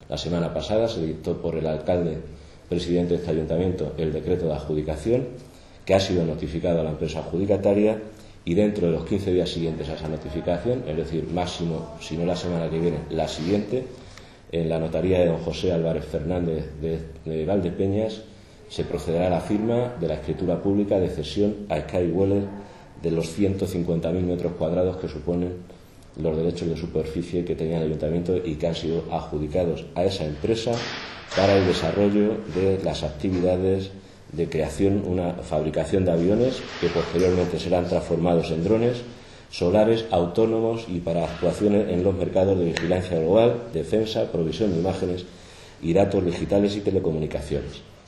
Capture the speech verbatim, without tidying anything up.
La semana pasada se dictó por el alcalde presidente de este ayuntamiento el decreto de adjudicación, que ha sido notificado a la empresa adjudicataria, y dentro de los quince días siguientes a esa notificación, es decir, máximo, si no la semana que viene, la siguiente, en la notaría de don José Álvarez Fernández de, de Valdepeñas, se procederá a la firma de la escritura pública de cesión a Skyweller de los ciento cincuenta mil metros cuadrados que suponen los derechos de superficie que tenía el ayuntamiento y que han sido adjudicados a esa empresa para el desarrollo de las actividades de creación, una fabricación de aviones que posteriormente serán transformados en drones solares autónomos y para actuaciones en los mercados de vigilancia global, defensa, provisión de imágenes y datos digitales y telecomunicaciones.